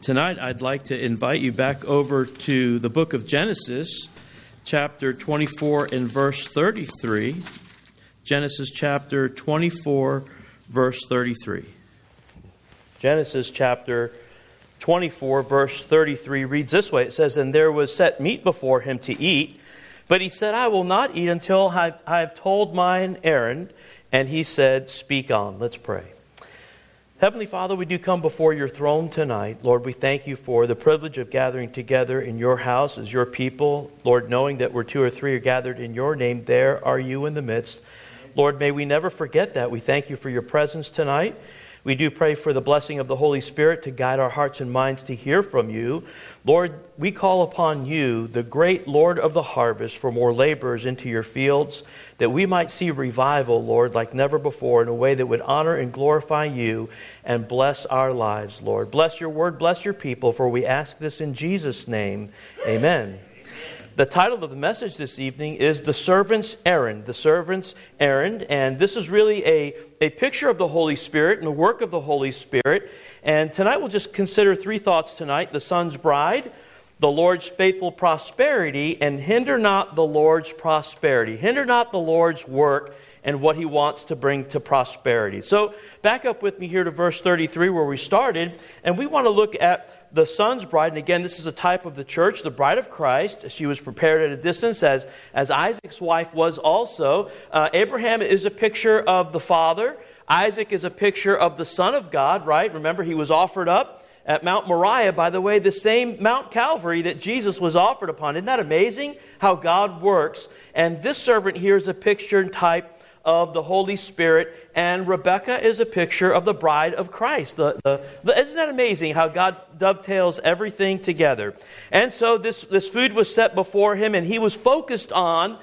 Tonight, I'd like to invite you back over to the book of Genesis, chapter 24 and verse 33. Genesis chapter 24, verse 33. Genesis chapter 24, verse 33 reads this way. It says, "And there was set meat before him to eat, but he said, I will not eat until I have told mine errand. And he said, Speak on." Let's pray. Heavenly Father, we do come before your throne tonight. Lord, we thank you for the privilege of gathering together in your house as your people. Lord, knowing that where two or three are gathered in your name, there are you in the midst. Lord, may we never forget that. We thank you for your presence tonight. We do pray for the blessing of the Holy Spirit to guide our hearts and minds to hear from you. Lord, we call upon you, the great Lord of the harvest, for more laborers into your fields, that we might see revival, Lord, like never before, in a way that would honor and glorify you and bless our lives, Lord. Bless your word, bless your people, for we ask this in Jesus' name. Amen. The title of the message this evening is The Servant's Errand. The Servant's Errand. And this is really a picture of the Holy Spirit and the work of the Holy Spirit. And tonight we'll just consider three thoughts tonight. The Son's bride, the Lord's faithful prosperity, and hinder not the Lord's prosperity. Hinder not the Lord's work and what He wants to bring to prosperity. So back up with me here to verse 33 where we started. And we want to look at the son's bride, and again, this is a type of the church, the bride of Christ. She was prepared at a distance as Isaac's wife was also. Abraham is a picture of the father. Isaac is a picture of the Son of God, right? Remember, he was offered up at Mount Moriah, by the way, the same Mount Calvary that Jesus was offered upon. Isn't that amazing how God works? And this servant here is a picture and type of the Holy Spirit, and Rebecca is a picture of the bride of Christ. Isn't that amazing how God dovetails everything together? And so this food was set before him, and he was focused on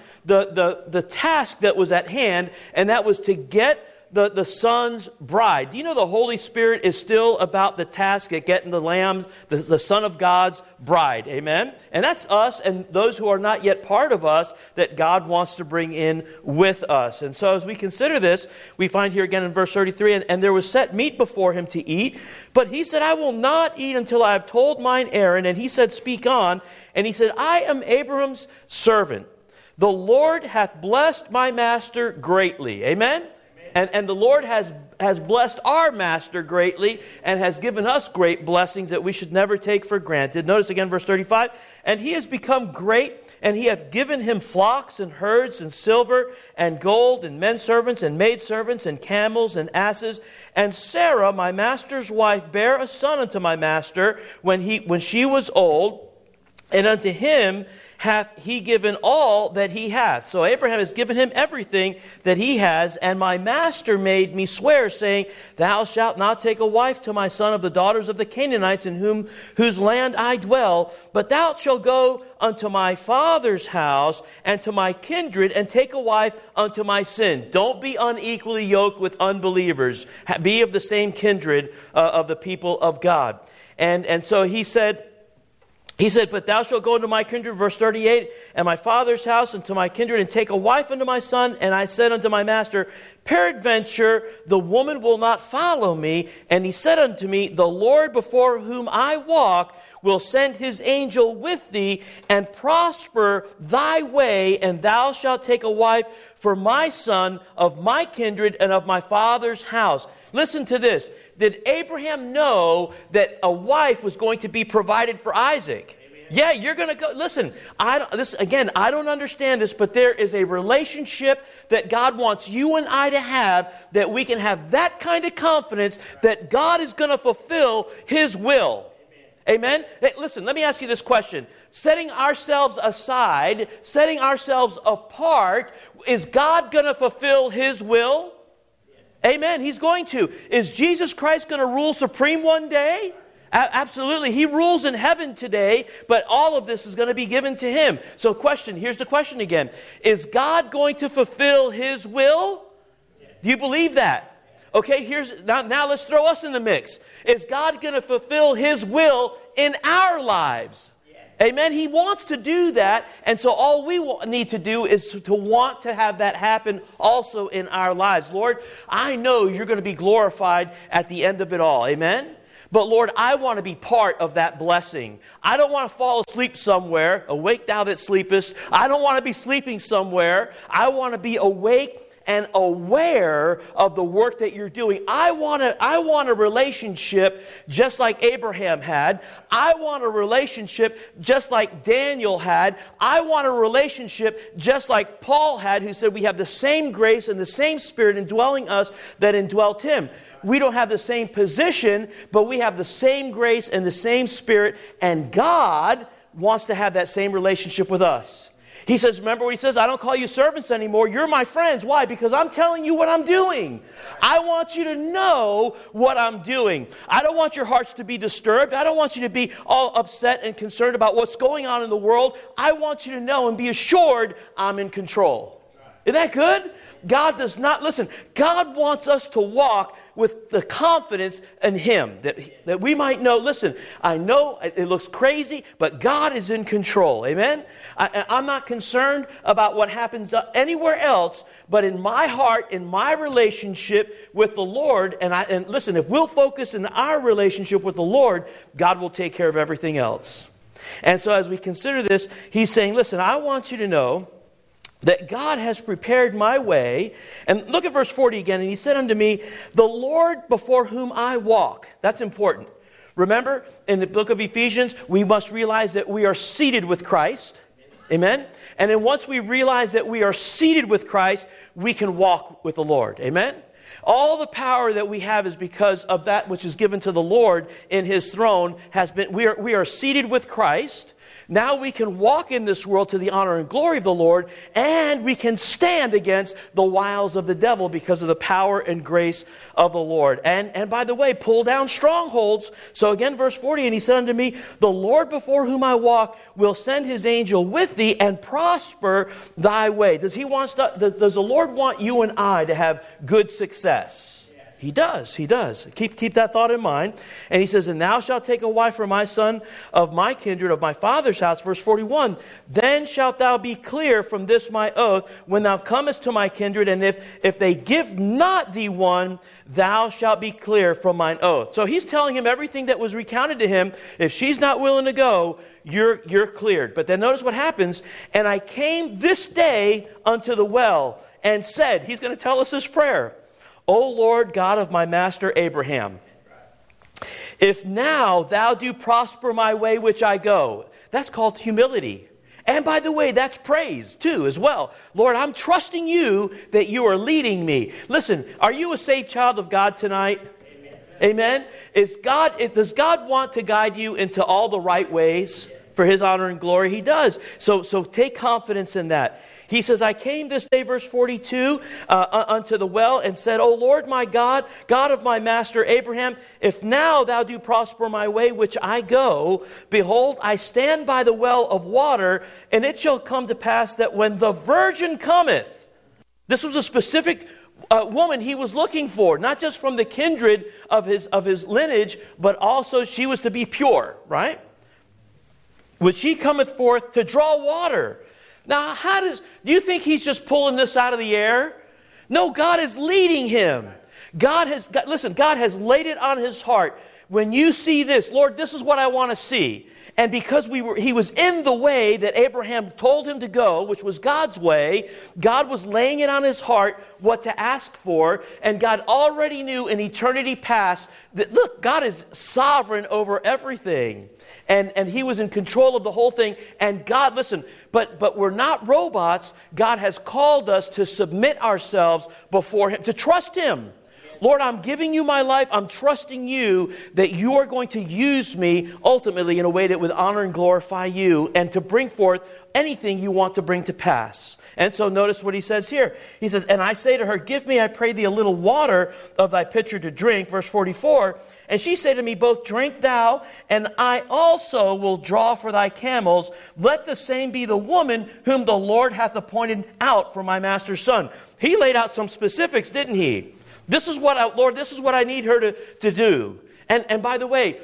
the task that was at hand, and that was to get the Son's bride. Do you know the Holy Spirit is still about the task at getting the Lamb, the Son of God's bride? Amen? And that's us and those who are not yet part of us that God wants to bring in with us. And so as we consider this, we find here again in verse 33, and there was set meat before him to eat, but he said, I will not eat until I have told mine errand. And he said, Speak on. And he said, I am Abraham's servant. The Lord hath blessed my master greatly. Amen? And the Lord has blessed our master greatly and has given us great blessings that we should never take for granted. Notice again verse 35. And he has become great, and he hath given him flocks and herds and silver and gold and men servants and maidservants and camels and asses. And Sarah, my master's wife, bare a son unto my master when she was old. And unto him hath he given all that he hath. So Abraham has given him everything that he has. And my master made me swear, saying, Thou shalt not take a wife to my son of the daughters of the Canaanites, in whose land I dwell, but thou shalt go unto my father's house and to my kindred, and take a wife unto my sin. Don't be unequally yoked with unbelievers. Be of the same kindred of the people of God. And so he said, but thou shalt go into my kindred, verse 38, and my father's house, and to my kindred, and take a wife unto my son. And I said unto my master, Peradventure the woman will not follow me. And he said unto me, The Lord before whom I walk will send his angel with thee, and prosper thy way, and thou shalt take a wife for my son of my kindred and of my father's house. Listen to this. Did Abraham know that a wife was going to be provided for Isaac? Amen. Yeah, you're going to go. Listen, I don't understand this, but there is a relationship that God wants you and I to have, that we can have that kind of confidence that God is going to fulfill His will. Amen? Hey, listen, let me ask you this question. Setting ourselves aside, setting ourselves apart, is God going to fulfill His will? Amen. He's going to. Is Jesus Christ going to rule supreme one day? Absolutely. He rules in heaven today, but all of this is going to be given to Him. So here's the question again. Is God going to fulfill His will? Do you believe that? Okay, now let's throw us in the mix. Is God going to fulfill His will in our lives? Amen. He wants to do that. And so all we need to do is to want to have that happen also in our lives. Lord, I know you're going to be glorified at the end of it all. Amen. But Lord, I want to be part of that blessing. I don't want to fall asleep somewhere. Awake thou that sleepest. I don't want to be sleeping somewhere. I want to be awake and aware of the work that you're doing. I want a relationship just like Abraham had. I want a relationship just like Daniel had. I want a relationship just like Paul had, who said we have the same grace and the same Spirit indwelling us that indwelt him. We don't have the same position, but we have the same grace and the same Spirit, and God wants to have that same relationship with us. He says, remember what he says? I don't call you servants anymore. You're my friends. Why? Because I'm telling you what I'm doing. I want you to know what I'm doing. I don't want your hearts to be disturbed. I don't want you to be all upset and concerned about what's going on in the world. I want you to know and be assured I'm in control. Isn't that good? God does not, listen, God wants us to walk with the confidence in Him, that we might know, listen, I know it looks crazy, but God is in control. Amen? I'm not concerned about what happens anywhere else, but in my heart, in my relationship with the Lord, and listen, if we'll focus in our relationship with the Lord, God will take care of everything else. And so as we consider this, He's saying, listen, I want you to know that God has prepared my way. And look at verse 40 again. And He said unto me, the Lord before whom I walk. That's important. Remember, in the book of Ephesians, we must realize that we are seated with Christ. Amen? And then once we realize that we are seated with Christ, we can walk with the Lord. Amen? All the power that we have is because of that which is given to the Lord in His throne. We are seated with Christ. Now we can walk in this world to the honor and glory of the Lord, and we can stand against the wiles of the devil because of the power and grace of the Lord. And by the way, pull down strongholds. So again, verse 40, and He said unto me, the Lord before whom I walk will send His angel with thee and prosper thy way. Does the Lord want you and I to have good success? He does. He does. Keep that thought in mind. And He says, and thou shalt take a wife for my son of my kindred, of my father's house. Verse 41, then shalt thou be clear from this my oath, when thou comest to my kindred, and if they give not thee one, thou shalt be clear from mine oath. So He's telling him everything that was recounted to him. If she's not willing to go, you're cleared. But then notice what happens. And I came this day unto the well, and said, He's going to tell us this prayer, O Lord God of my master Abraham, if now thou do prosper my way which I go. That's called humility. And by the way, that's praise too as well. Lord, I'm trusting you that you are leading me. Listen, are you a saved child of God tonight? Amen. Does God want to guide you into all the right ways for His honor and glory? He does. So take confidence in that. He says, I came this day, verse 42, unto the well, and said, O Lord my God, God of my master Abraham, if now thou do prosper my way which I go, behold, I stand by the well of water, and it shall come to pass that when the virgin cometh. This was a specific woman He was looking for, not just from the kindred of his lineage, but also she was to be pure, right? When she cometh forth to draw water. Now, do you think He's just pulling this out of the air? No, God is leading him. God has laid it on his heart. When you see this, Lord, this is what I want to see. And because he was in the way that Abraham told him to go, which was God's way, God was laying it on his heart what to ask for. And God already knew in eternity past that, look, God is sovereign over everything. And He was in control of the whole thing. And God, listen, but we're not robots. God has called us to submit ourselves before Him, to trust Him. Lord, I'm giving you my life. I'm trusting you that you are going to use me ultimately in a way that would honor and glorify you, and to bring forth anything you want to bring to pass. And so notice what he says here. He says, and I say to her, give me, I pray thee, a little water of thy pitcher to drink. Verse 44. And she said to me, both drink thou, and I also will draw for thy camels. Let the same be the woman whom the Lord hath appointed out for my master's son. He laid out some specifics, didn't he? This is what I need her to do. And by the way,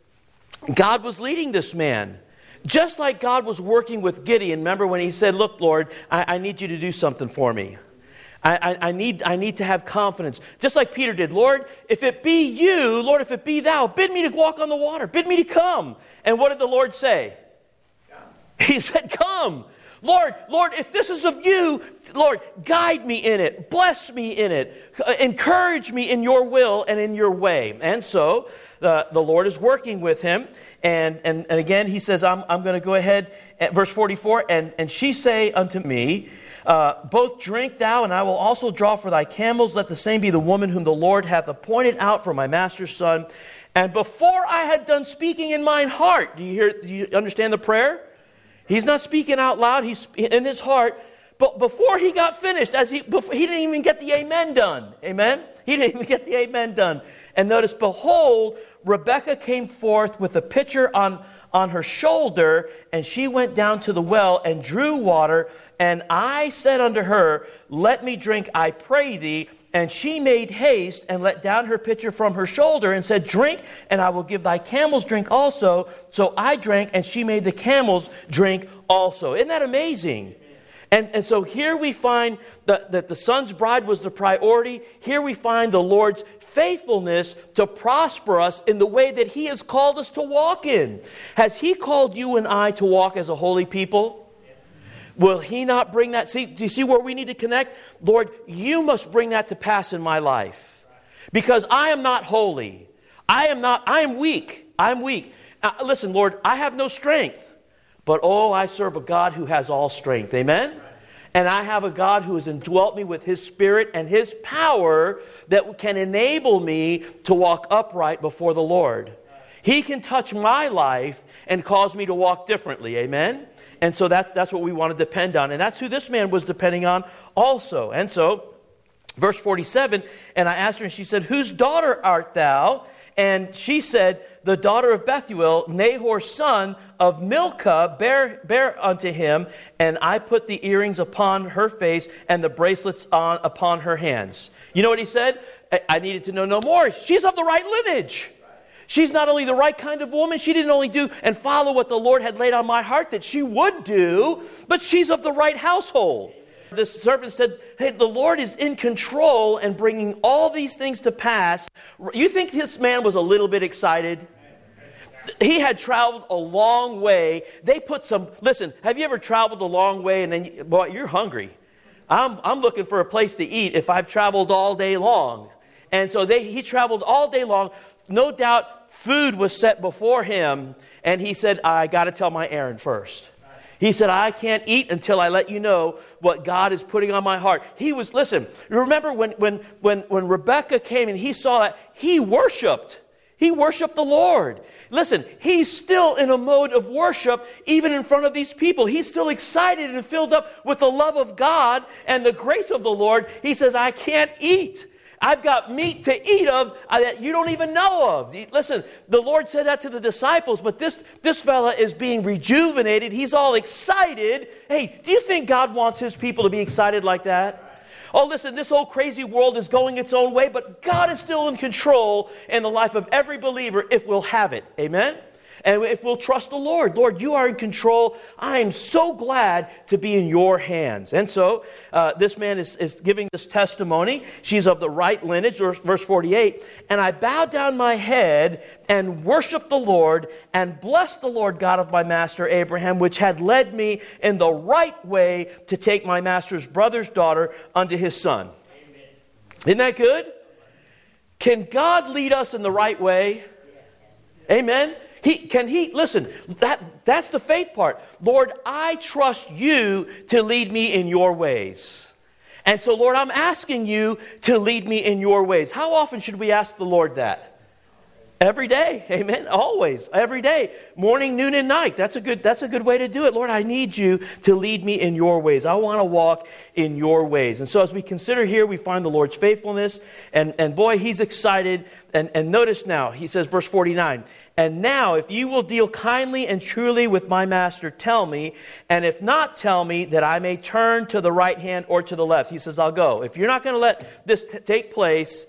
God was leading this man. Just like God was working with Gideon. Remember when he said, look, Lord, I need you to do something for me. I need to have confidence. Just like Peter did. Lord, if it be you, Lord, if it be thou, bid me to walk on the water. Bid me to come. And what did the Lord say? Come. He said, come. Lord, if this is of you, Lord, guide me in it. Bless me in it. Encourage me in your will and in your way. And so the Lord is working with him. And again, he says, I'm going to go ahead at verse 44. And she say unto me, both drink thou, and I will also draw for thy camels. Let the same be the woman whom the Lord hath appointed out for my master's son. And before I had done speaking in mine heart, do you understand the prayer? He's not speaking out loud. He's in his heart. But before he got finished, he didn't even get the amen done. Amen? He didn't even get the amen done. And notice, behold, Rebekah came forth with a pitcher on her shoulder, and she went down to the well and drew water. And I said unto her, let me drink, I pray thee. And she made haste and let down her pitcher from her shoulder and said, drink, and I will give thy camels drink also. So I drank, and she made the camels drink also. Isn't that amazing? And so here we find that the son's bride was the priority. Here we find the Lord's faithfulness to prosper us in the way that he has called us to walk in. Has he called you and I to walk as a holy people? Will he not bring that? See, do you see where we need to connect? Lord, you must bring that to pass in my life. Because I am not holy. I am weak. I'm weak. Listen, Lord, I have no strength. But I serve a God who has all strength. Amen? And I have a God who has indwelt me with his spirit and his power that can enable me to walk upright before the Lord. He can touch my life and cause me to walk differently. Amen? And so that's what we want to depend on. And that's who this man was depending on also. And so, verse 47, and I asked her, and she said, whose daughter art thou? And she said, the daughter of Bethuel, Nahor's son of Milcah, bear unto him. And I put the earrings upon her face and the bracelets upon her hands. You know what he said? I needed to know no more. She's of the right lineage. She's not only the right kind of woman, she didn't only do and follow what the Lord had laid on my heart that she would do, but she's of the right household. The servant said, hey, the Lord is in control and bringing all these things to pass. You think this man was a little bit excited? He had traveled a long way. They put listen, have you ever traveled a long way and then, you're hungry. I'm looking for a place to eat if I've traveled all day long. And so he traveled all day long. No doubt food was set before him. And he said, I got to tell my errand first. He said, I can't eat until I let you know what God is putting on my heart. Listen, remember when Rebekah came and he saw that, he worshiped. He worshiped the Lord. Listen, he's still in a mode of worship even in front of these people. He's still excited and filled up with the love of God and the grace of the Lord. He says, I can't eat. I've got meat to eat of that you don't even know of. Listen, the Lord said that to the disciples, but this fella is being rejuvenated. He's all excited. Hey, do you think God wants his people to be excited like that? Oh, listen, this whole crazy world is going its own way, but God is still in control in the life of every believer if we'll have it. Amen? And if we'll trust the Lord. Lord, you are in control. I am so glad to be in your hands. And so this man is giving this testimony. She's of the right lineage, verse 48. And I bowed down my head and worshiped the Lord and blessed the Lord God of my master Abraham, which had led me in the right way to take my master's brother's daughter unto his son. Amen. Isn't that good? Can God lead us in the right way? Amen. Listen, that's the faith part. Lord, I trust you to lead me in your ways. And so, Lord, I'm asking you to lead me in your ways. How often should we ask the Lord that? Every day. Amen. Always. Every day. Morning, noon, and night. That's a good way to do it. Lord, I need you to lead me in your ways. I want to walk in your ways. And so as we consider here, we find the Lord's faithfulness. And boy, he's excited. And notice now, he says, verse 49, and now if you will deal kindly and truly with my master, tell me. And if not, tell me that I may turn to the right hand or to the left. He says, I'll go. If you're not going to let this take place,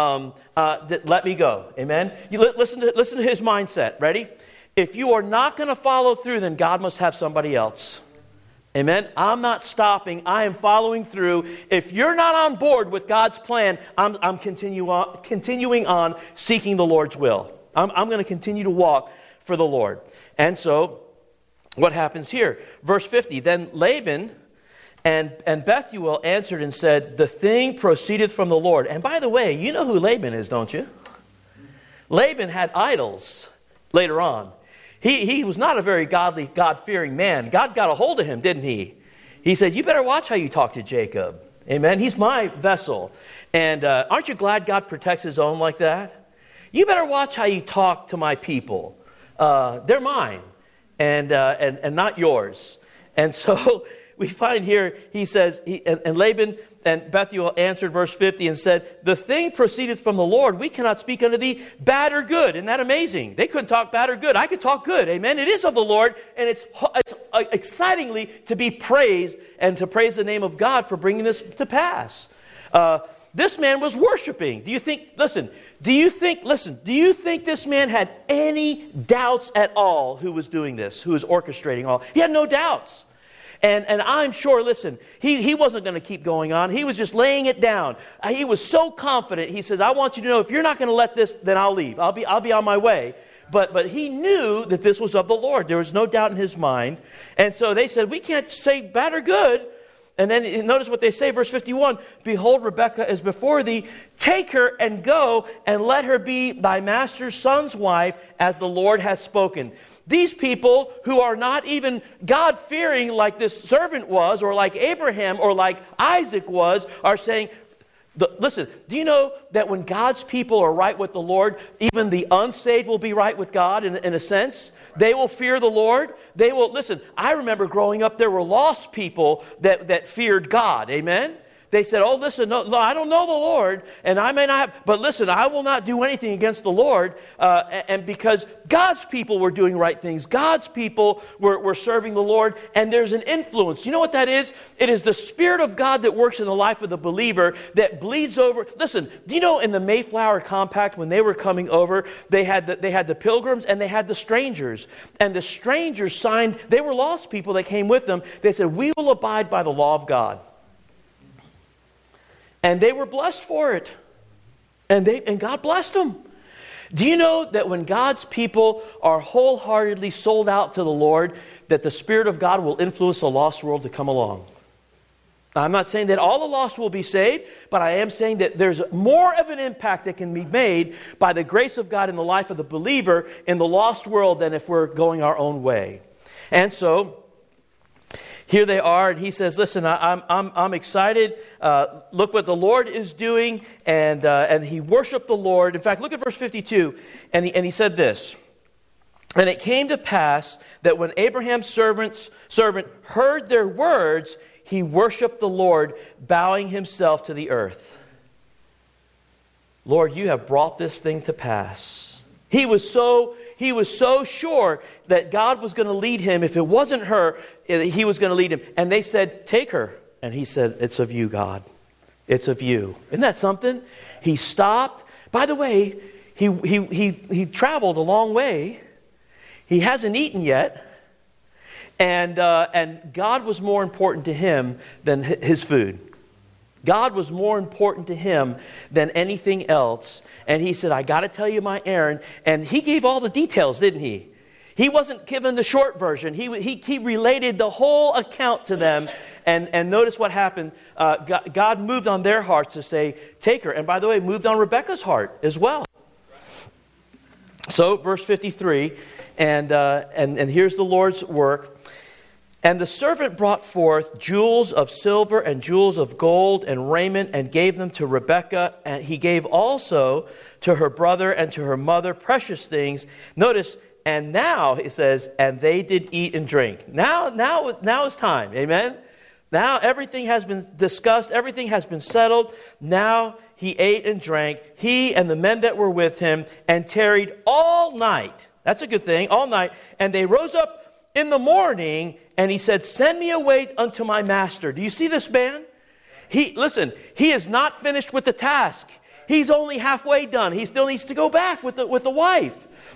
let me go. Amen. You listen to his mindset. Ready? If you are not going to follow through, then God must have somebody else. Amen? I'm not stopping. I am following through. If you're not on board with God's plan, I'm continuing on seeking the Lord's will. I'm going to continue to walk for the Lord. And so, what happens here? Verse 50, then Laban and Bethuel answered and said, the thing proceedeth from the Lord. And by the way, you know who Laban is, don't you? Laban had idols later on. He was not a very godly, God-fearing man. God got a hold of him, didn't he? He said, you better watch how you talk to Jacob. Amen? He's my vessel. And aren't you glad God protects his own like that? You better watch how you talk to my people. They're mine and not yours. And so we find here, he says, and Laban and Bethuel answered, verse 50, and said, the thing proceedeth from the Lord. We cannot speak unto thee bad or good. Isn't that amazing? They couldn't talk bad or good. I could talk good. Amen. It is of the Lord, and it's excitingly to be praised and to praise the name of God for bringing this to pass. This man was worshiping. Do you think this man had any doubts at all who was doing this, who was orchestrating all? He had no doubts. And I'm sure, listen, he wasn't going to keep going on. He was just laying it down. He was so confident. He says, I want you to know, if you're not going to let this, then I'll leave. I'll be on my way. But he knew that this was of the Lord. There was no doubt in his mind. And so they said, we can't say bad or good. And then notice what they say, verse 51. Behold, Rebekah is before thee. Take her and go and let her be thy master's son's wife, as the Lord has spoken. These people who are not even God-fearing like this servant was, or like Abraham, or like Isaac was, are saying, listen, do you know that when God's people are right with the Lord, even the unsaved will be right with God in a sense? They will fear the Lord. They will, listen, I remember growing up, there were lost people that feared God. Amen? They said, oh, listen, no, I don't know the Lord, and I may not have, but listen, I will not do anything against the Lord. And because God's people were doing right things, God's people were serving the Lord, and there's an influence. You know what that is? It is the Spirit of God that works in the life of the believer that bleeds over. Listen, do you know in the Mayflower Compact, when they were coming over, they had the pilgrims and they had the strangers. And the strangers signed, they were lost people that came with them. They said, we will abide by the law of God. And they were blessed for it. And God blessed them. Do you know that when God's people are wholeheartedly sold out to the Lord, that the Spirit of God will influence the lost world to come along? Now, I'm not saying that all the lost will be saved, but I am saying that there's more of an impact that can be made by the grace of God in the life of the believer in the lost world than if we're going our own way. And so here they are, and he says, listen, I'm excited. Look what the Lord is doing. And he worshiped the Lord. In fact, look at verse 52. And he said this. And it came to pass that when Abraham's servant heard their words, he worshiped the Lord, bowing himself to the earth. Lord, you have brought this thing to pass. He was so sure that God was going to lead him. If it wasn't her, he was going to lead him. And they said, take her. And he said, it's of you, God. It's of you. Isn't that something? He stopped. By the way, he traveled a long way. He hasn't eaten yet. And God was more important to him than his food. God was more important to him than anything else. And he said, I got to tell you my errand. And he gave all the details, didn't he? He wasn't given the short version. He related the whole account to them. And notice what happened. God moved on their hearts to say, take her. And by the way, moved on Rebekah's heart as well. So, verse 53, and here's the Lord's work. And the servant brought forth jewels of silver and jewels of gold and raiment and gave them to Rebekah. And he gave also to her brother and to her mother precious things. Notice, and now, it says, and they did eat and drink. Now is time. Amen? Now everything has been discussed. Everything has been settled. Now he ate and drank, he and the men that were with him, and tarried all night. That's a good thing, all night. And they rose up in the morning, and he said, send me away unto my master. Do you see this man? He is not finished with the task. He's only halfway done. He still needs to go back with the wife.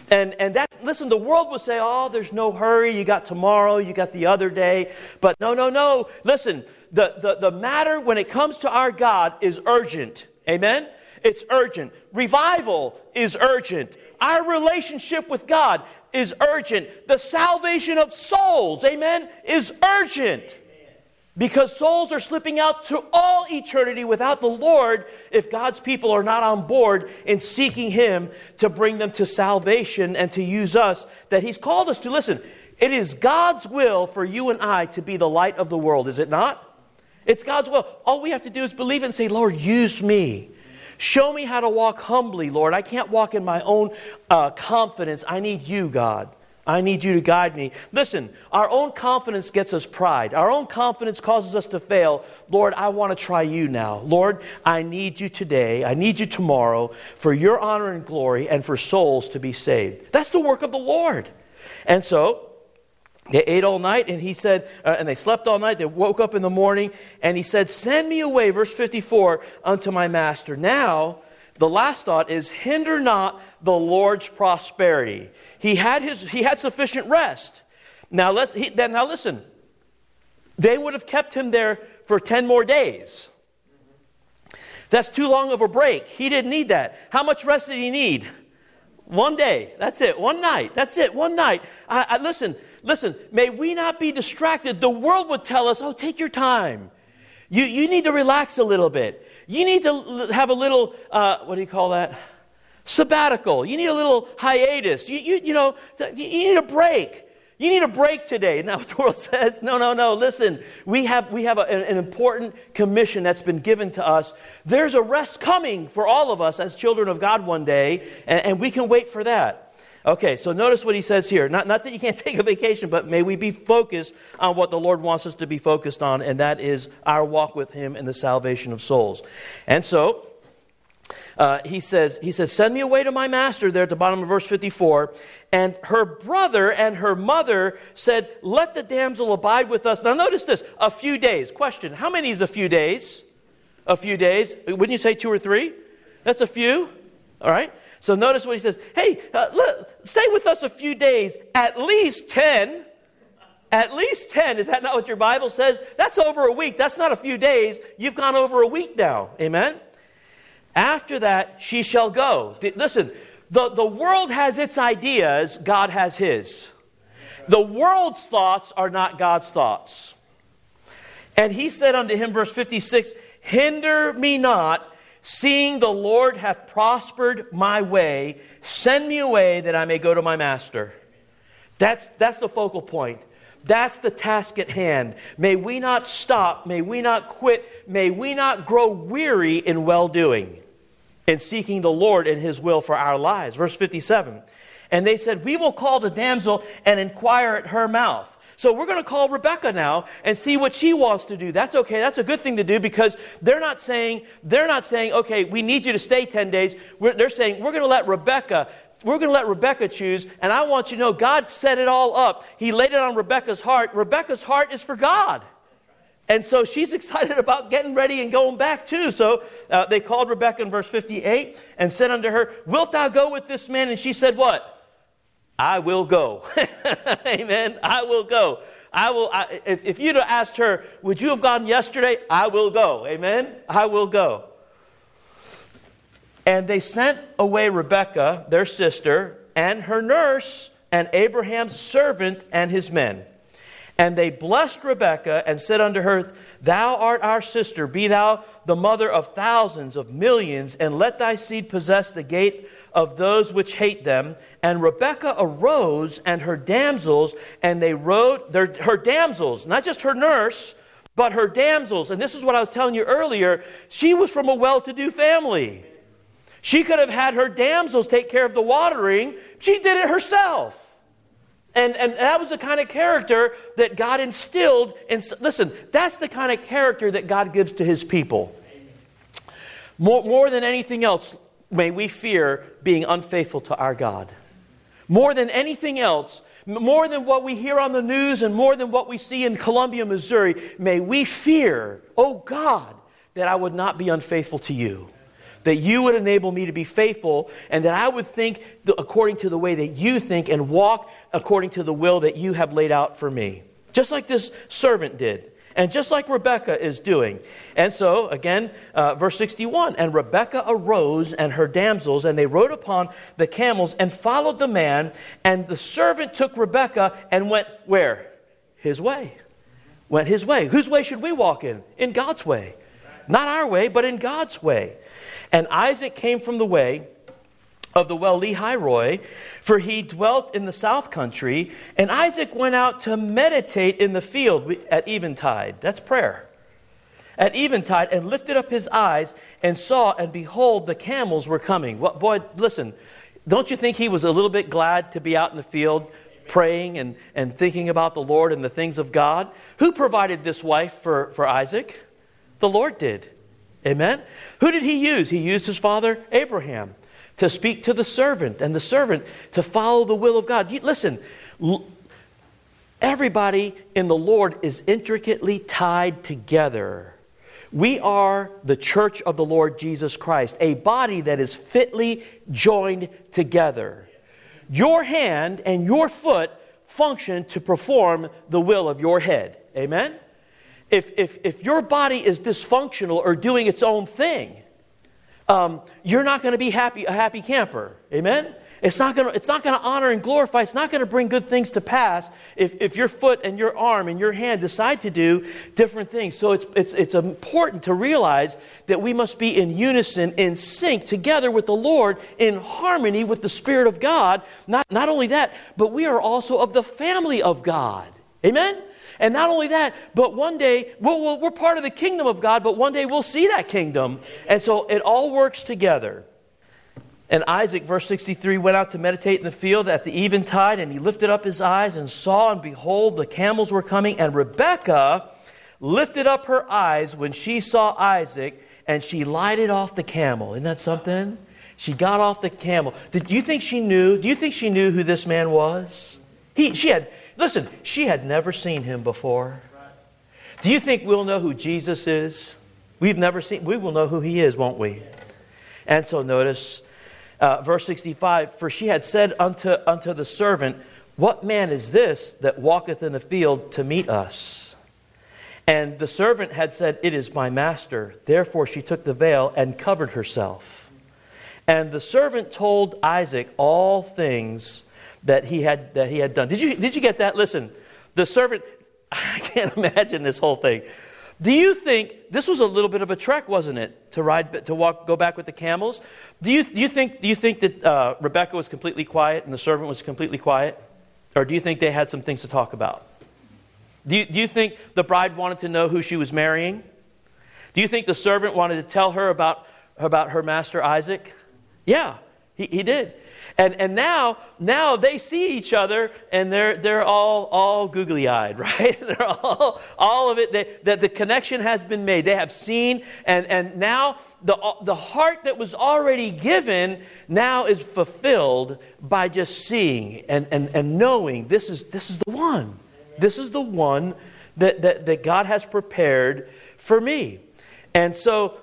And that's, listen, the world would say, oh, there's no hurry. You got tomorrow, you got the other day. But no. Listen, the matter when it comes to our God is urgent. Amen? It's urgent. Revival is urgent. Our relationship with God is urgent. The salvation of souls, amen, is urgent. Because souls are slipping out to all eternity without the Lord if God's people are not on board in seeking Him to bring them to salvation and to use us that He's called us to. Listen, it is God's will for you and I to be the light of the world, is it not? It's God's will. All we have to do is believe it and say, Lord, use me. Show me how to walk humbly, Lord. I can't walk in my own confidence. I need you, God. I need you to guide me. Listen, our own confidence gets us pride. Our own confidence causes us to fail. Lord, I want to try you now. Lord, I need you today. I need you tomorrow for your honor and glory and for souls to be saved. That's the work of the Lord. And so, they ate all night, and he said, and they slept all night. They woke up in the morning, and he said, send me away, verse 54, unto my master. Now, the last thought is, hinder not the Lord's prosperity. He had sufficient rest. Now listen, they would have kept him there for 10 more days. That's too long of a break. He didn't need that. How much rest did he need? One day. That's it. One night. That's it. One night. Listen, may we not be distracted. The world would tell us, oh, take your time. You need to relax a little bit. You need to have a little, what do you call that? Sabbatical. You need a little hiatus. You need a break. You need a break today. Now the world says, no. Listen, we have an important commission that's been given to us. There's a rest coming for all of us as children of God one day, and we can wait for that. Okay, so notice what he says here. Not that you can't take a vacation, but may we be focused on what the Lord wants us to be focused on, and that is our walk with Him and the salvation of souls. And so, he says, send me away to my master, there at the bottom of verse 54. And her brother and her mother said, let the damsel abide with us. Now notice this, a few days. Question, how many is a few days? A few days. Wouldn't you say 2 or 3? That's a few. All right. So notice what he says. Hey, stay with us a few days, at least 10. At least 10. Is that not what your Bible says? That's over a week. That's not a few days. You've gone over a week now. Amen? After that, she shall go. Listen, the world has its ideas. God has His. The world's thoughts are not God's thoughts. And he said unto him, verse 56, hinder me not, seeing the Lord hath prospered my way. Send me away that I may go to my master. That's the focal point. That's the task at hand. May we not stop. May we not quit. May we not grow weary in well-doing, in seeking the Lord and His will for our lives. Verse 57. And they said, we will call the damsel and inquire at her mouth. So we're going to call Rebekah now and see what she wants to do. That's okay. That's a good thing to do, because they're not saying, okay, we need you to stay 10 days. They're saying, we're going to let Rebekah choose. And I want you to know, God set it all up. He laid it on Rebekah's heart. Rebekah's heart is for God. And so she's excited about getting ready and going back too. So they called Rebekah in verse 58 and said unto her, wilt thou go with this man? And she said what? I will go. Amen. I will go. If you'd have asked her, would you have gone yesterday? I will go. Amen. I will go. And they sent away Rebekah, their sister, and her nurse, and Abraham's servant and his men. And they blessed Rebekah and said unto her, thou art our sister, be thou the mother of thousands, of millions, and let thy seed possess the gate of those which hate them. And Rebekah arose, and her damsels, and they rode, her damsels, not just her nurse, but her damsels. And this is what I was telling you earlier. She was from a well-to-do family. She could have had her damsels take care of the watering. She did it herself. And that was the kind of character that God instilled. Listen, that's the kind of character that God gives to His people. More than anything else, may we fear being unfaithful to our God. More than anything else, more than what we hear on the news and more than what we see in Columbia, Missouri, may we fear, oh God, that I would not be unfaithful to you. that you would enable me to be faithful, and that I would think according to the way that you think and walk according to the will that you have laid out for me. Just like this servant did. And just like Rebekah is doing. And so, again, verse 61, and Rebekah arose and her damsels, and they rode upon the camels and followed the man. And the servant took Rebekah and went where? His way. Went his way. Whose way should we walk in? In God's way. Not our way, but in God's way. And Isaac came from the way of the well Lehi-roi, for he dwelt in the south country. And Isaac went out to meditate in the field at eventide. That's prayer. At eventide, and lifted up his eyes and saw, and behold, the camels were coming. Well, boy, listen, don't you think he was a little bit glad to be out in the field praying and thinking about the Lord and the things of God? Who provided this wife for Isaac? The Lord did. Amen? Who did he use? He used his father Abraham to speak to the servant, and the servant to follow the will of God. Listen, everybody in the Lord is intricately tied together. We are the church of the Lord Jesus Christ, a body that is fitly joined together. Your hand and your foot function to perform the will of your head. Amen? If your body is dysfunctional or doing its own thing, you're not going to be a happy camper. Amen? It's not going to honor and glorify. It's not going to bring good things to pass if your foot and your arm and your hand decide to do different things. So it's important to realize that we must be in unison, in sync, together with the Lord, in harmony with the Spirit of God. Not only that, but we are also of the family of God. Amen? And not only that, but one day, we're part of the kingdom of God, but one day we'll see that kingdom. And so it all works together. And Isaac, verse 63, went out to meditate in the field at the eventide, and he lifted up his eyes and saw, and behold, the camels were coming. And Rebekah lifted up her eyes when she saw Isaac, and she lighted off the camel. Isn't that something? She got off the camel. Do you think she knew who this man was? She had never seen him before. Do you think we'll know who Jesus is? We will know who he is, won't we? And so notice, verse 65, for she had said unto the servant, what man is this that walketh in the field to meet us? And the servant had said, it is my master. Therefore she took the veil and covered herself. And the servant told Isaac all things that he had done. Did you get that? Listen, the servant, I can't imagine this whole thing. Do you think this was a little bit of a trek, wasn't it, go back with the camels? Do you think that Rebekah was completely quiet and the servant was completely quiet, or do you think they had some things to talk about? Do you think the bride wanted to know who she was marrying? Do you think the servant wanted to tell her about her master Isaac? Yeah, he did. And now they see each other, and they're all googly-eyed, right? They're all of it. That the connection has been made. They have seen, and now the heart that was already given now is fulfilled by just seeing and knowing this is the one. This is the one that God has prepared for me. And so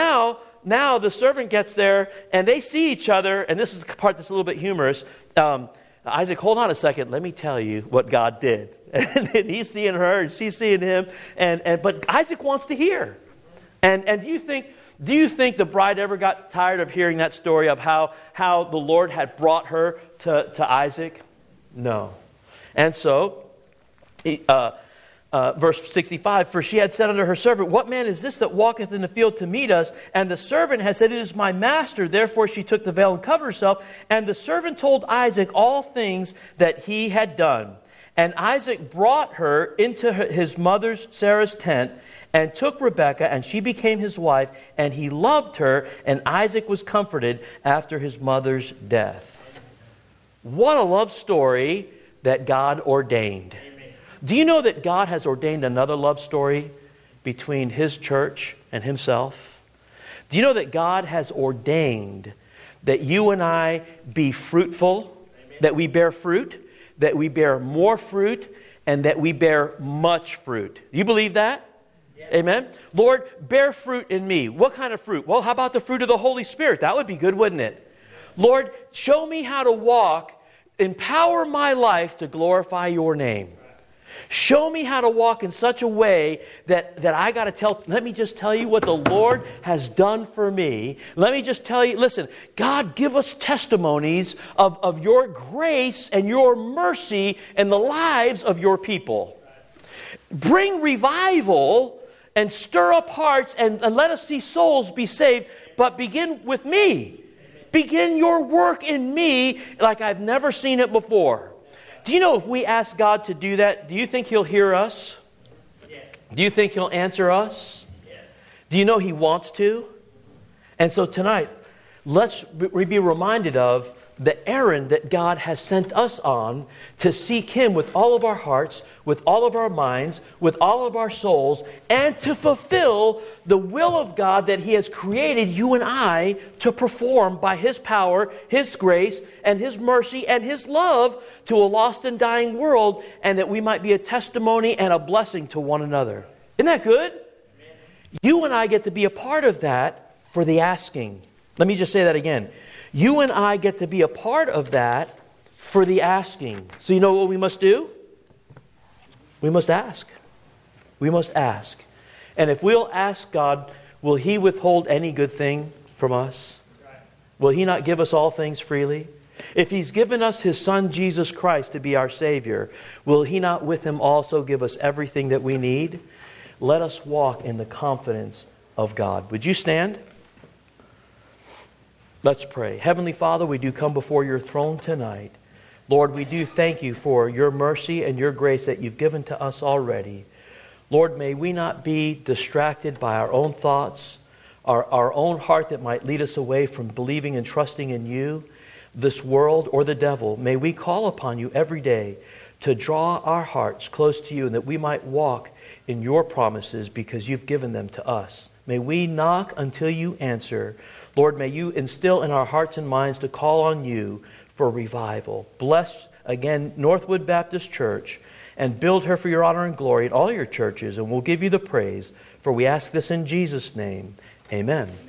now the servant gets there, and they see each other, and this is the part that's a little bit humorous. Isaac, hold on a second. Let me tell you what God did. And he's seeing her, and she's seeing him, but Isaac wants to hear. And do you think the bride ever got tired of hearing that story of how the Lord had brought her to Isaac? No. And so, verse 65, for she had said unto her servant, what man is this that walketh in the field to meet us? And the servant had said, it is my master. Therefore she took the veil and covered herself. And the servant told Isaac all things that he had done. And Isaac brought her into his mother's Sarah's tent, and took Rebekah, and she became his wife, and he loved her, and Isaac was comforted after his mother's death. What a love story that God ordained. Do you know that God has ordained another love story between His church and Himself? Do you know that God has ordained that you and I be fruitful, that we bear fruit, that we bear more fruit, and that we bear much fruit? Do you believe that? Amen? Lord, bear fruit in me. What kind of fruit? Well, how about the fruit of the Holy Spirit? That would be good, wouldn't it? Lord, show me how to walk. Empower my life to glorify your name. Show me how to walk in such a way that I got to tell. Let me just tell you what the Lord has done for me. Let me just tell you, listen, God, give us testimonies of your grace and your mercy in the lives of your people. Bring revival and stir up hearts and let us see souls be saved, but begin with me. Begin your work in me like I've never seen it before. Do you know if we ask God to do that, do you think He'll hear us? Yes. Do you think He'll answer us? Yes. Do you know He wants to? And so tonight, let's be reminded of the errand that God has sent us on to seek Him with all of our hearts, with all of our minds, with all of our souls, and to fulfill the will of God that He has created you and I to perform by His power, His grace, and His mercy, and His love to a lost and dying world, and that we might be a testimony and a blessing to one another. Isn't that good? Amen. You and I get to be a part of that for the asking. Let me just say that again. You and I get to be a part of that for the asking. So you know what we must do? We must ask. We must ask. And if we'll ask God, will He withhold any good thing from us? Will He not give us all things freely? If He's given us His Son, Jesus Christ, to be our Savior, will He not with Him also give us everything that we need? Let us walk in the confidence of God. Would you stand? Let's pray. Heavenly Father, we do come before your throne tonight. Lord, we do thank you for your mercy and your grace that you've given to us already. Lord, may we not be distracted by our own thoughts, our own heart that might lead us away from believing and trusting in you, this world, or the devil. May we call upon you every day to draw our hearts close to you and that we might walk in your promises because you've given them to us. May we knock until you answer. Lord, may you instill in our hearts and minds to call on you for revival. Bless again Northwood Baptist Church and build her for your honor and glory in all your churches, and we'll give you the praise. For we ask this in Jesus' name. Amen.